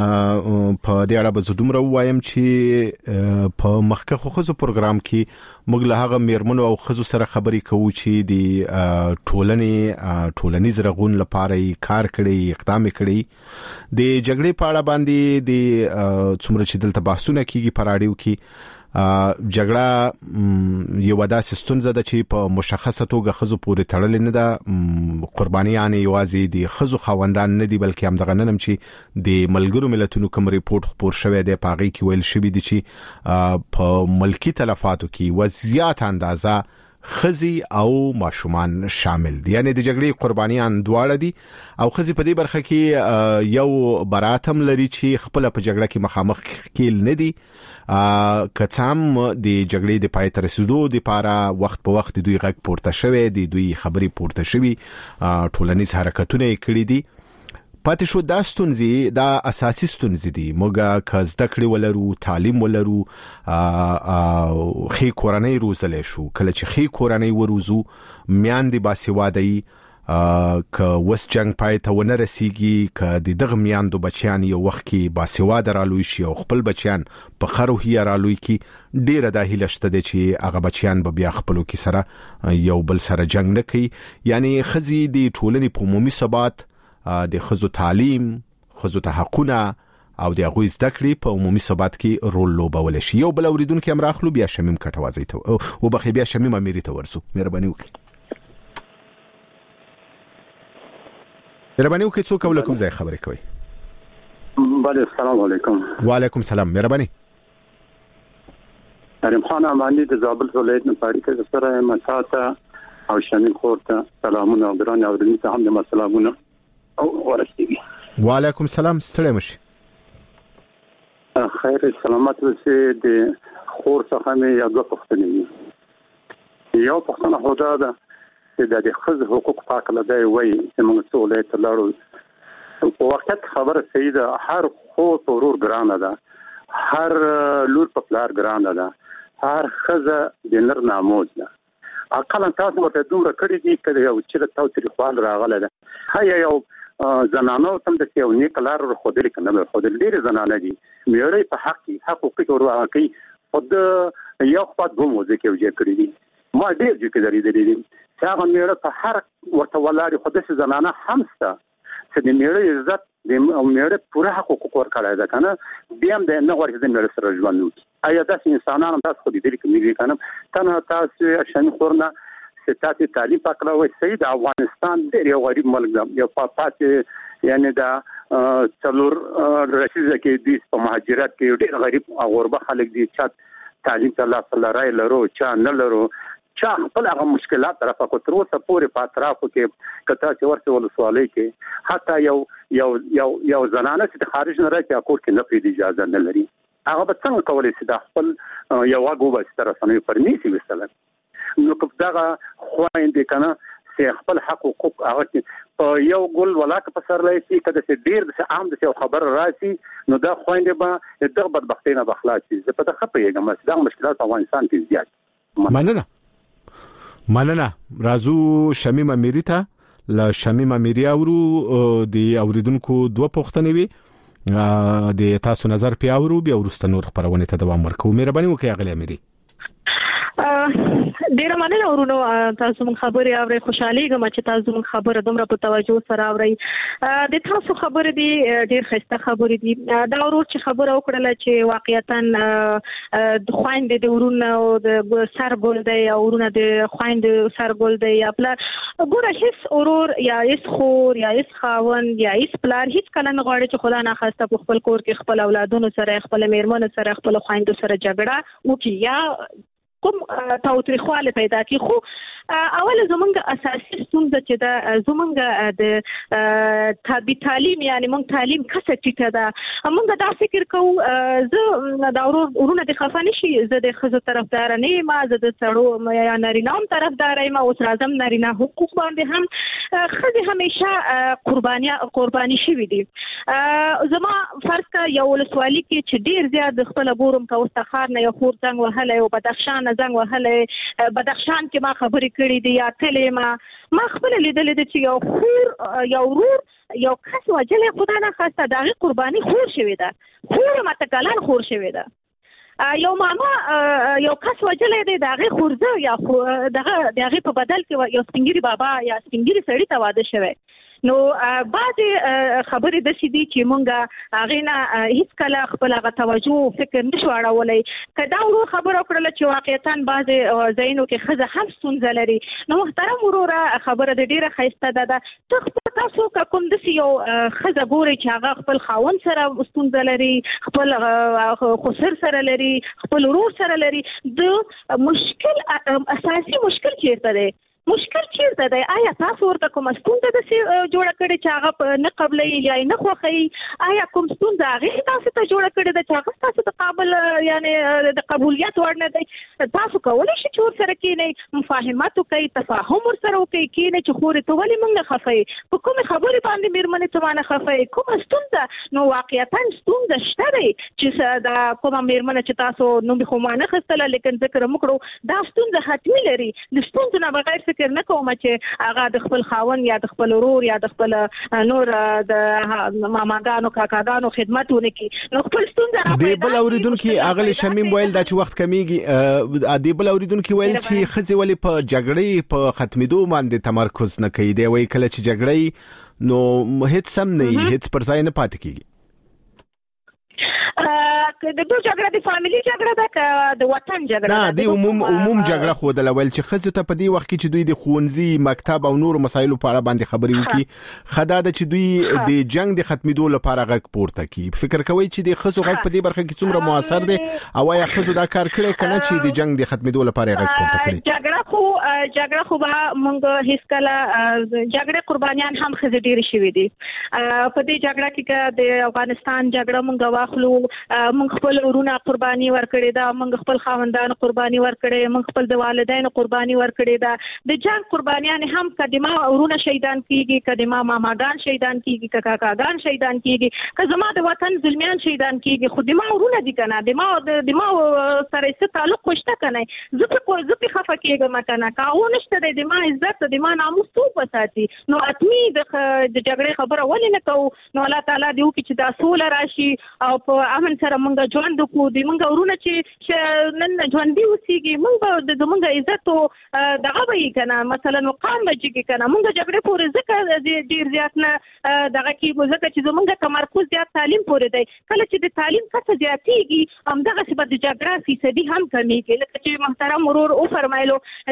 په دې اړه به زه دومره وایم چې په مخکښو ښځو پروګرام کې موږ له هغه میرمنو او ښځو سره خبرې کوو چې د ټولنیز رغون لپاره کار کړي اقدام کړي. د جګړې په اړه باندې د څومره چې دلته بحثونه کیږي پر اړیو کې جګړه یو داسې ستونزه ده چې په مشخصه توګه ښځو پورې تړلې نه ده. قربانیان یوازې د ښځو خاوندان نه دي بلکې هم دغه نن چې د ملګرو ملتونو کوم ریپورت خبر شوی دی په هغه کې ویل شوی دی چې په ملکی تلفاتو کې وضعیت اندازه خزي او ماشومان شامل دي. یعنی د جګړې قربانیان دواړه دي او خزي په دې برخه کې یو براتم لري چې خپل په جګړه کې مخامخ کېل نه دي. کڅام د جګړې د پای ته رسیدو لپاره وخت په وخت دوی غږ پورته شوی دي دوی خبرې پورته شوی ټولنیز حرکتونه کړي دي. پاتې شو دا ستونزې دا اساسي ستونزې دي. موږ که زده کړې ولرو تعلیم ولرو خې کورنۍ روزلې شو کله چې خې کورنۍ وروزو میاندې باسوادي که وس جنگ پای ته ونه رسیږي که د دغه میاندو بچیان یو وخت کې باسواده رالوي شي او خپل بچیان په خرو هي رالوي کې ډیره د هیله شته چې هغه بچیان به بیا خپلو کې سره یو بل سره جنگ نه کوي. یعنی خزي د ټولنې په عمومي ثبات د خزو تعلیم خزو ته حقونه او د هغوی زده کړې په عمومي ثبات کې رول لوبولی شي. یو بل اوریدونکي هم راخلو بیا شمیم کټوازی ته وبخې بیا شمیم امیري ته ورسو. مهرباني وکړئ. مهرباني وکړئ څوک او کوم ځای خبرې کوي؟ بله السلام علیکم. وعلیکم السلام. مهرباني. کریم خان امانی د زابل ولایت نه پاړی کې سره مساته او شمیم خورته سلامونه ګران اوریدونکو ته هم د سلامونه او ورسېږي. وعلیکم السلام. ستړي مشي. خیر سلامت اوسې. د خور څخه مې یو پوښتنه دي. یو پوښتنه خدا ده چې د خزو حقوق پاک لدی وای چې موږ څو ولایت لرو په وخت خبره صحیح ده. هر خو ضرور ګرانه ده هر لور په پلار ګرانه ده هر خزه د نر ناموز ده. اقلا تاسو ورته دومره کړی دي کله یو چې تاسو تاریخوال راغله ده هيا یو زنانو تم د یو نیک لار خودل کنه خودل ډیر زنانه دي مېړی په حقوقي ورو کوي خود یو خپل دومره ځکه یو کړی دي. ما ډیر ځکه درې دي هغه مېړه په هر ورته ولاري خود څه زنانه همسته چې د مېړه عزت د مېړه پوره حقوق ورکړای ده کنه بیا هم د نه ورته د مېړه سره ژوند وکړي. آیا داسې انسانان تاسو خو دې کې کنه تنه تاسو شان خورنه ستاسو تعلیم پکړه وي سید افغانستان ډېر یو غریب ملک دی یو پاتې یعنی دا څلور رسیزه کې د مهاجرت کې ډېر غریب او غربه خلک دي چې تعلیم ته لاس لرای لرو چا نه لرو چا خپل هغه مشکلات طرفه کو تر اوسه پورې په اطرافو کې کته چې ورته ولسوالۍ کې حتی یو زنانه چې خارج نه راځي کور کې نه پیډ اجازه نه لري هغه به څنګه کولای شي د خپل یو غوبه ستر سمې پرنيسي وسله نو کوم دغه خويندې کنه چې خپل حق حقوق هغه په یو ګل ولاک په سر لایسي کده چې ډیر د عام د خبر راسي نو دا خويندې به دغه بدبختینه بخلاصي زه په دغه پیغام چې دا مشکلات په افغانستان کې زیات مننه راځو شمیم امیری ته ل شمیم امیری اورو د اوریدونکو دوه پوښتنې وي د تاسو نظر پیاورو بیا ورسته نور خبرونه ته دوام ورکوم مهرباني وکړئ اغلی امیری ډیر مننه ورونو تاسو مون خبري اوري خوشحالي کوم چې تاسو مون خبره دومره په توجه سره اوري د تاسو خبره دي ډیر خسته خبره دي دا ورور چې خبره وکړه چې واقعیتاً د خويند د ورونو د سرګول دی او ورونو د خويند سرګول دی خپل ګوره هیڅ ورور یا هیڅ خور یا هیڅ خاون یا هیڅ پلار هیڅ کله نه غواړي چې خدا نه خواسته په خپل کور کې خپل اولادونو سره خپل میرمنو سره خپل خويند سره جګړه وکړي یا کوم تاوتریخواله پیدا کی خو اول زمونږ اساسي ستونزه چې دا زمونږ د تابع تعلیم یعنی مونږ تعلیم کسه ټیټه ده مونږ دا فکر کوو زه دا ورونه د خفانه شي زه د خزو طرفدار نه ما زه د سړو یا نارینام طرفدار یم او سرازم نارینه حقوق باندې هم خزي همیشه قرباني شي دي زما فرض کا یو ولسوالي کې چې ډیر زیات خپل بورم کا واستخار نه یو خور څنګه وهله او بدخشان زنګ وهله بدخشان کې ما خبرې کړې دي یا تلې ما خپل لیدل دي چې یو خور یو ورور یو کس وجلې خدای نه خواسته دغه قرباني خور شوی ده خور متکلن خور شوی ده یو ماما یو کس وجلې دي دغه خورزه یا دغه په بدل کې یو سپینګری بابا یا سپینګری سړی ته واده شوی نو بعض خبرې د سې دي چې مونږه غینا هیڅ کله خپل غ توجه فکر نشو اړولای کدا ورو خبرو کړل چې واقعیتاً بعض زینو کې خزه هم ستونزه لري نو محترم وروره خبره د ډیره خسته ده تاسو کوم د یو خزه ګوري چې هغه خپل خاون سره ستونزه لري خپل خسر سره لري خپل ورور سره لري د مشکل اساسي مشکل چیرته دی مشکل چیرته دی آیا تاسو ورته کوم ستونزه د جوړه کړي چې هغه نه قبلې یا نه خوخي آیا کوم ستونزه هغه تاسو ته جوړه کړي د چې هغه تاسو ته قابل یعنی د قبولیت ورنه دی تاسو کولای شئ چې ورسره کې مفاهمت کوي تفاهم ورسره کوي کې نه چې خوري ته ولې موږ نه خفي په کوم خبرې باندې میرمنې ته باندې خفي کوم ستونزه نو واقعیتاً ستونزه شته دی چې دا کوم میرمنې چې تاسو نو به خو ما نه خستله لیکن ذکر مکړو دا ستونزه حتمی لري د ستونزې نه بغیر فکر نه کوم چې هغه د خپل خاون یا د خپل ورور یا د خپل نور د ماماګانو کاکاګانو خدمتونه کوي نو خپل ستونزه دی بل اوریدونکو اغلی شمیم ویل دا چې وخت کمیږي دی بل اوریدونکو ویل چې خزي ولی په جګړې په ختمېدو باندې تمرکز نه کوي دی وی کله چې جګړې نو هیڅ سم نه هیڅ پر ځای نه پاتې کیږي د دوه جګړه د فاميلي جګړه ده د وطن جګړه نه دی عموم جګړه خو د لول چې خزو ته په دې وخت کې چې دوی د خونځي مکتب او نور مسایلو په اړه باندې خبرې وکړي خدا د چې دوی د جنگ د ختمېدو لپاره غږ پورته کړي فکر کوي چې د خزو غږ په دې برخه کې څومره موثر دی او یا خزو دا کار کړی کنه چې د جنگ د ختمېدو لپاره غږ پورته کړي جګړه خو به مونږ هیڅ کله جګړه قربانيان هم خزې ډېر شوي دي په دې جګړه کې د افغانستان جګړه مونږ واخلو مونږ خپل ورونه قرباني ورکړې ده مونږ خپل خاوندان قرباني ورکړې مونږ خپل د والدین قرباني ورکړې ده د جنگ قربانيان هم کدما ورونه شهیدان کیږي کدما ماماګان شهیدان کیږي کاکاګان شهیدان کیږي کزما د وطن ظلمیان شهیدان کیږي خو دما ورونه دي کنه دما سره څه تعلق خوشته کنه زه په خفه کېږم کنه کاو نشته د دما عزت د دما ناموس تو وساتي نو اتمی د جګړې خبره ولې نه کوو نو الله تعالی دیو چې دا سول راشي او په امن سره مونږ ژوند کو دی مونږ ورونه چې نن ژوند دی اوسېږي مونږ د مونږ عزت او دغه وی کنه مثلا مقام بچی کې کنه مونږ جګړه پورې ځکه ډیر زیات نه دغه کې ځکه چې مونږ تمرکز زیات تعلیم پورې دی کله چې د تعلیم څخه زیاتېږي هم دغه څه د جګړه فیصدي هم کمیږي لکه چې محترم مرور او فرمایلو چې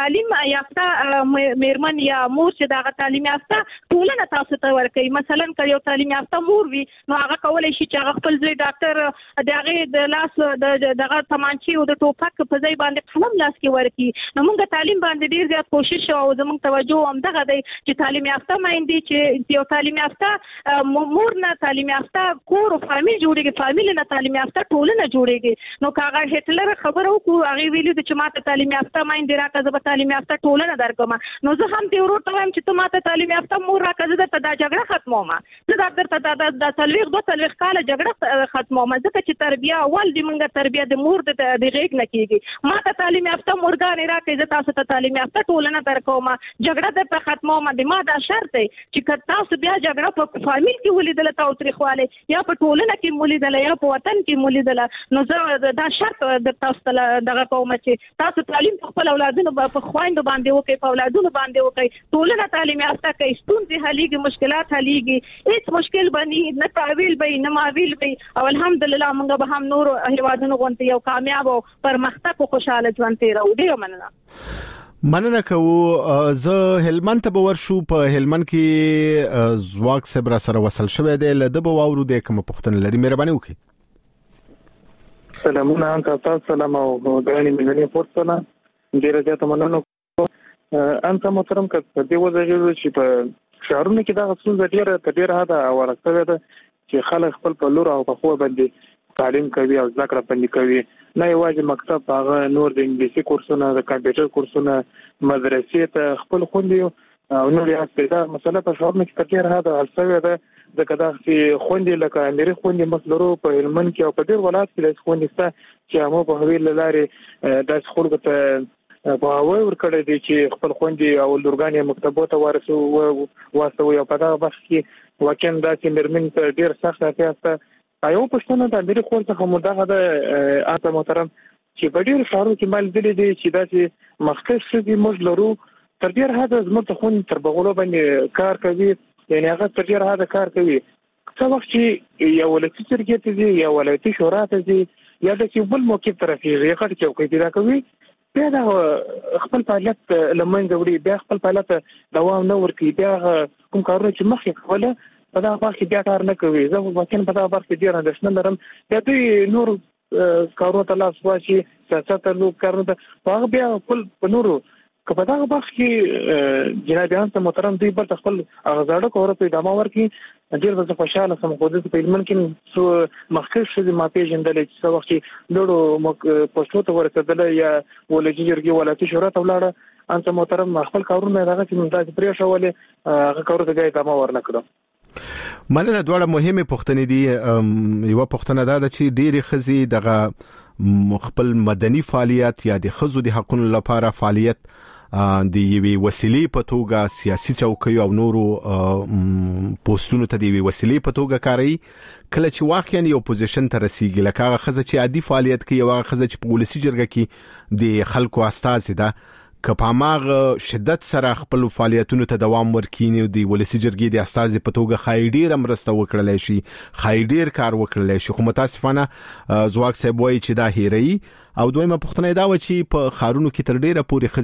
تعلیم یافته میرمن یا مور چې دغه تعلیم یافته ټولنه تاسو ته ورکوي. مثلا که یو تعلیم یافته مور وي نو هغه کولای شي چې هغه خپل ځای ډاکټر دغه د لاس دغه تمانچي او د ټوپک په ځای باندې قلم لاس کې ورکړي. نو موږ تعلیم باندې ډیر زیات کوشش او زموږ توجه هم دغه دی چې تعلیم یافته مایندې چې یو تعلیم یافته مور نه تعلیم یافته کور او فامیل جوړیږي، فامیل نه تعلیم یافته ټولنه جوړیږي. نو کاغه هټلر خبره وکړو هغه ویلي چې ماته تعلیم یافته مایندې راکړه زه به تعلیم یافته ټولنه درکوم. نو زه هم دې ورور ته وایم چې ته ماته تعلیم یافته مور راکړه زه درته دا جګړه ختموم، زه درته دا څلوېښت کاله جګړه ختموم، ځکه چې تربیه اول د موږ تربیه د مور د غېږ نه کېږي. ماته تعلیم یافته مورګانې راکړئ زه تاسو ته تعلیم یافته ټولنه درکوم، جګړه درته ختموم. د ما دا شرط دی چې که تاسو بیا جګړه په فامیل کې ولیدله تاوتریخوالی یا په ټولنه کې ولیدله یا په وطن کې ولیدله نو زه دا شرط در تاسو ته دغه کوم چې تاسو تعلیم په خپل اولادونو په خویندو باندې وکړئ، په اولادونو باندې وکړئ، ټولنه تعلیم یافته کوي، ستونزې حلیږي، مشکلات حلیږي، هیڅ مشکل باندې نه تعویل به نه ماویل به او الحمدلله موږ به هم نور هیوادونو غونډه یو کامیاب او پرمختګ او خوشاله ژوند تیرو. ډیره مننه کوو. زه هلمند ته به ورشو. په هلمند کې زواک صبر سره وصل شوی دی، لده به واورو د کوم پښتنه لري. مهرباني وکړئ. سلامونه انت سلام او غانې ملي پورتنه ډیره زیاته مننه. انت محترم کړه د وځي چې په شهرونو کې دا څه ډیره هدا ورسره ده چې خلک خپل په لور او په خو باندې تعلیم کوي او ذکر باندې کوي، نه یوازې مکتب هغه نور د انګلیسي کورسونه د کمپیوټر کورسونه مدرسې ته خپل خوندې او نور یې پیدا مسله په شهرونو کې ډیره هدا ورسره ده. ځکه دا چې خوندې لکه امیر خوندې مسلرو په هلمند کې او په ډیر ولایت کې د خوندې ستا چې همو په هویل لارې د خلکو ته په هوای ورکړی دی چې خپل خوندې او لورګانې مکتبو ته واستوي او په دغه وخت کې واقعا دا چې مېرمن ته ډیر سخت اړتیا شته. یو پوښتنه د امیر خور څخه مو دغه د اته محترم چې په ډیر ښارونو کې مال دي چې دا چې مخکښ ښځې موږ لرو تر ډیر حده زموږ ته خوندې تر بغلو باندې کار کوي، یعنی هغه تر ډیر حده کار کوي. څه وخت چې یو ولایتي جرګې ته ځي یا ولایتي شورا ته ځي یا د یو بل موقف ته رسېږي غټ چوکۍ پیدا کوي، بیا دا خپل فعالیت له منځه وړي، بیا خپل فعالیت دوام نه ورکوي، بیا کوم کارونه چې مخکې کوله په دغه برخه کې بیا کار نه کوي. زه واقعا په دغه برخه کې ډېر اندېښنه لرم. بیا دوی نور کارونه ته لاس واچي، سیاست ته لوب کارونه ته هغه بیا خپل په نورو که په دغه برخه کې جنابیان ته محترم دوی بل خپل هغه زاړه کور په ادامه ورکړي ډېر زه خوشاله سم. خو د په هلمند کې څو مخکښ ښځې ما پېژندلې چې څه وخت چې لوړو پوسټو ته ورسېدله یا ولایتي جرګې ولایتي شورا ته ولاړه انت محترم خپل کارونه دغه چې داسې پرېښولې هغه کارونه ته بیا ادامه ورنه کړه. مننه. دواړه مهمه پوښتنې دي. یو پوښتنه دا ده چې ډېرې ښځې دغه خپل مدني فعالیت یا د ښځو د حقوقو لپاره فعالیت د یوې وسیلې په توګه سیاسي چوکۍ او نورو پوسټونو ته د یوې وسیلې په توګه کاروي. کله چې واقعا یو پوزیشن ته رسیږي لکه هغه ښځه چې عادي فعالیت کوي او هغه ښځه چې په ولسی جرګه کې د خلکو استازي ده که په ماغه شدت سره خپل فعالیتونو ته دوام ورکړي د ولسی جرګې د استازي په توګه خایډیر مرسته وکړلای شي، خایډیر کار وکړلای شي. خو متاسفانه زواک صاحب وایي چې دا هېري. او دویمه پوښتنه دا و چې په خارونو کې تر ډیره پورې